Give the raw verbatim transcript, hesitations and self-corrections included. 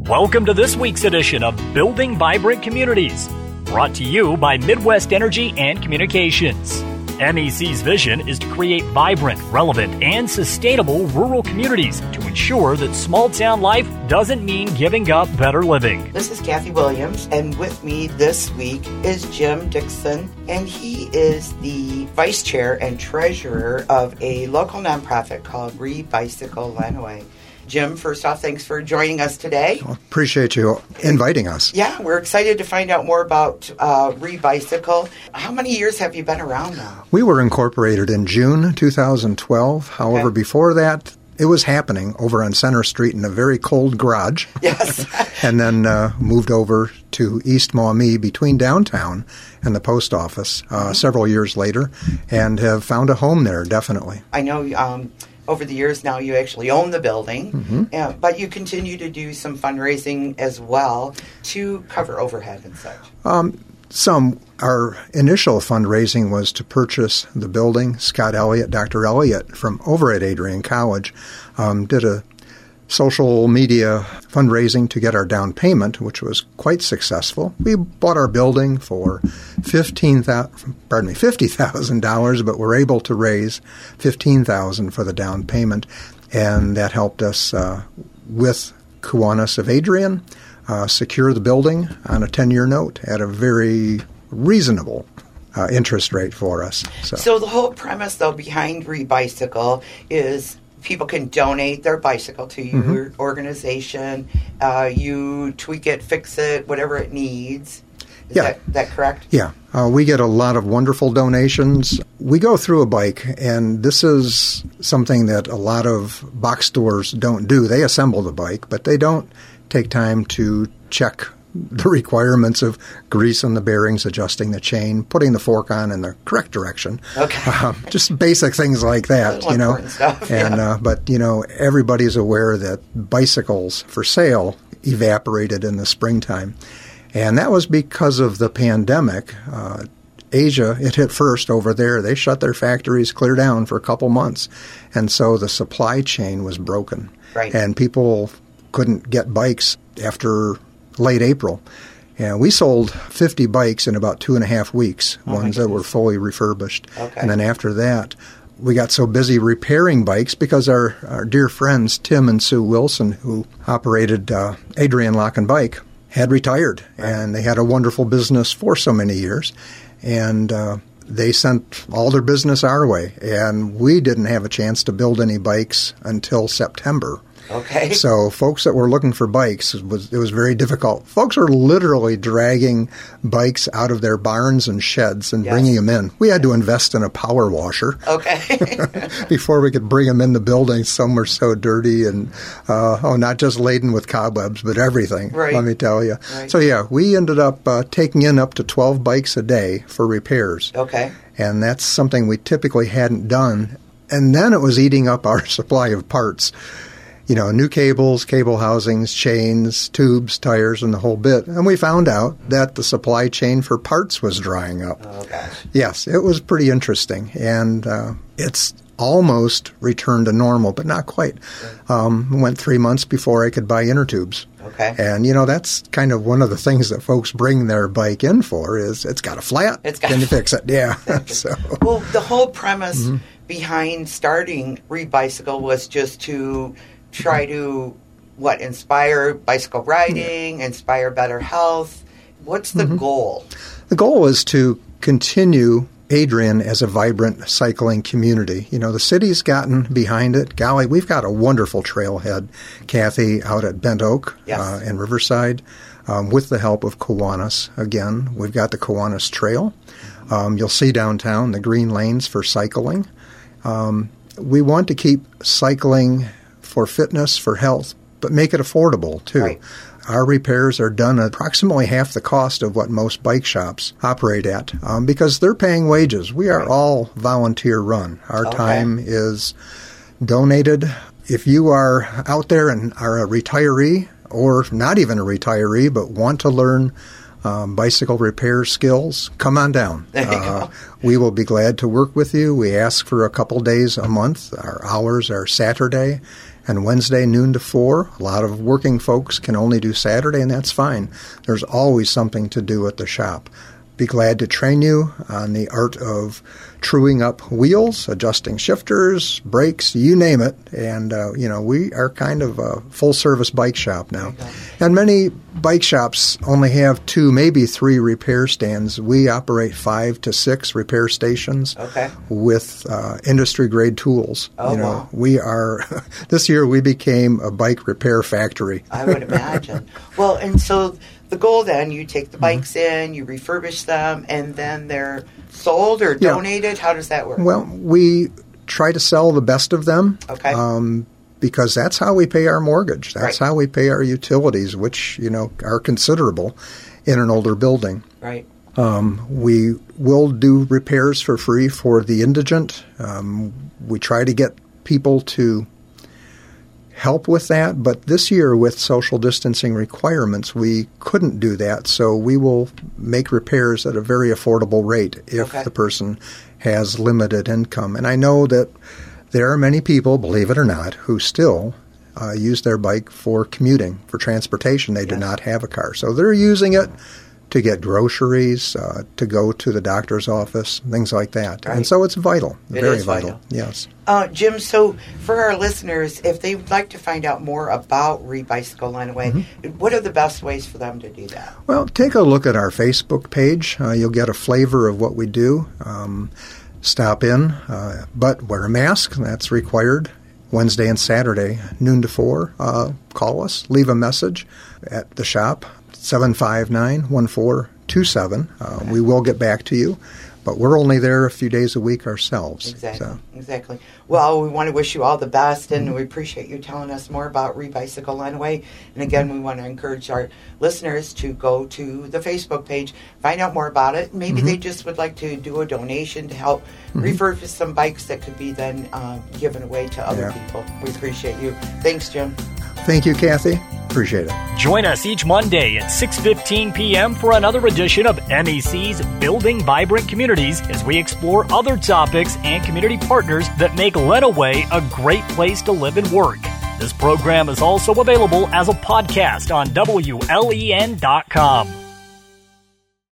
Welcome to this week's edition of Building Vibrant Communities, brought to you by Midwest Energy and Communications. M E C's vision is to create vibrant, relevant, and sustainable rural communities to ensure that small-town life doesn't mean giving up better living. This is Kathy Williams, and with me this week is Jim Dixon, and he is the vice chair and treasurer of a local nonprofit called Re-Bicycle Lenawee. Jim, first off, thanks for joining us today. Well, appreciate you inviting us. Yeah, we're excited to find out more about uh, Re-Bicycle. How many years have you been around now? We were incorporated in June two thousand twelve. However, okay. Before that, it was happening over on Center Street in a very cold garage. Yes. And then uh, moved over to East Maumee between downtown and the post office uh, mm-hmm. several years later, and have found a home there, definitely. I know um, over the years now you actually own the building, mm-hmm. uh, but you continue to do some fundraising as well to cover overhead and such. Um, some. Our initial fundraising was to purchase the building. Scott Elliott, Doctor Elliott from over at Adrian College, um, did a social media fundraising to get our down payment, which was quite successful. We bought our building for fifteen thousand, pardon me, fifty thousand dollars, but were able to raise fifteen thousand dollars for the down payment, and that helped us uh, with Kiwanis of Adrian uh, secure the building on a ten-year note at a very reasonable uh, interest rate for us. So. so the whole premise, though, behind Re-Bicycle is people can donate their bicycle to your mm-hmm. organization. Uh, you tweak it, fix it, whatever it needs. Is yeah. that, that correct? Yeah. Uh, we get a lot of wonderful donations. We go through a bike, and this is something that a lot of box stores don't do. They assemble the bike, but they don't take time to check the requirements of greasing the bearings, adjusting the chain, putting the fork on in the correct direction. Okay. Uh, just basic things like that, you know. Stuff, and yeah. uh, but you know, everybody's aware that bicycles for sale evaporated in the springtime, and that was because of the pandemic. Uh, Asia, it hit first over there. They shut their factories clear down for a couple months, and so the supply chain was broken. Right. And people couldn't get bikes after late April. And we sold fifty bikes in about two and a half weeks, oh ones that were fully refurbished. Okay. And then after that, we got so busy repairing bikes because our, our dear friends, Tim and Sue Wilson, who operated uh, Adrian Lock and Bike, had retired. Right. And they had a wonderful business for so many years. And uh, they sent all their business our way. And we didn't have a chance to build any bikes until September. Okay. So folks that were looking for bikes, it was, it was very difficult. Folks are literally dragging bikes out of their barns and sheds and yes. bringing them in. We had to invest in a power washer. Okay. Before we could bring them in the building. Some were so dirty and, uh, oh, not just laden with cobwebs, but everything, right. let me tell you. Right. So, yeah, we ended up uh, taking in up to twelve bikes a day for repairs. Okay. And that's something we typically hadn't done. And then it was eating up our supply of parts. You know, new cables, cable housings, chains, tubes, tires, and the whole bit. And we found out that the supply chain for parts was drying up. Oh, gosh. Yes, it was pretty interesting. And uh, it's almost returned to normal, but not quite. Um, went three months before I could buy inner tubes. Okay. And, you know, that's kind of one of the things that folks bring their bike in for is it's got a flat. It's got Can you fix it? Yeah. so. Well, the whole premise mm-hmm. behind starting Re-Bicycle was just to try to, what, inspire bicycle riding, yeah. inspire better health. What's the mm-hmm. goal? The goal is to continue Adrian as a vibrant cycling community. You know, the city's gotten behind it. Golly, we've got a wonderful trailhead, Kathy, out at Bent Oak yes. uh, and Riverside, um, with the help of Kiwanis. Again, we've got the Kiwanis Trail. Um, you'll see downtown the green lanes for cycling. Um, we want to keep cycling for fitness, for health, but make it affordable, too. Right. Our repairs are done at approximately half the cost of what most bike shops operate at um, because they're paying wages. We are right. all volunteer run. Our okay. time is donated. If you are out there and are a retiree or not even a retiree but want to learn Um, bicycle repair skills, come on down. Uh, we will be glad to work with you. We ask for a couple days a month. Our hours are Saturday and Wednesday noon to four. A lot of working folks can only do Saturday, and that's fine. There's always something to do at the shop. Be glad to train you on the art of truing up wheels, adjusting shifters, brakes, you name it. And, uh, you know, we are kind of a full-service bike shop now. And many bike shops only have two, maybe three repair stands. We operate five to six repair stations okay. with uh, industry-grade tools. Oh, you know, wow. we are, this year we became a bike repair factory. I would imagine. Well, and so the goal then, you take the bikes mm-hmm. in, you refurbish them, and then they're sold or yeah. donated? How does that work? Well, we try to sell the best of them. Okay. Um, because that's how we pay our mortgage. That's right. how we pay our utilities, which, you know, are considerable in an older building. Right. Um, we will do repairs for free for the indigent. Um, we try to get people to help with that, but this year with social distancing requirements, we couldn't do that, so we will make repairs at a very affordable rate if okay. the person has limited income. And I know that there are many people, believe it or not, who still uh, use their bike for commuting, for transportation. They yes. do not have a car, so they're using it to get groceries, uh, to go to the doctor's office, things like that. Right. And so it's vital, it very is vital. vital. Yes. Uh, Jim, so for our listeners, if they would like to find out more about Rebicycle Lenawee, mm-hmm. what are the best ways for them to do that? Well, take a look at our Facebook page. Uh, you'll get a flavor of what we do. Um, stop in, uh, but wear a mask. That's required. Wednesday and Saturday, noon to four. Uh, call us. Leave a message at the shop. seven five nine, one four two seven. Uh, okay. We will get back to you, but we're only there a few days a week ourselves. Exactly, so. exactly. Well, we want to wish you all the best, and mm-hmm. we appreciate you telling us more about Rebicycle Lenawee. And again, we want to encourage our listeners to go to the Facebook page, find out more about it. Maybe mm-hmm. they just would like to do a donation to help mm-hmm. refurbish some bikes that could be then uh, given away to other yeah. people. We appreciate you. Thanks, Jim. Thank you, Kathy. Appreciate it. Join us each Monday at six fifteen p.m. for another edition of M E C's Building Vibrant Communities as we explore other topics and community partners that make Lenawee a great place to live and work. This program is also available as a podcast on W L E N dot com.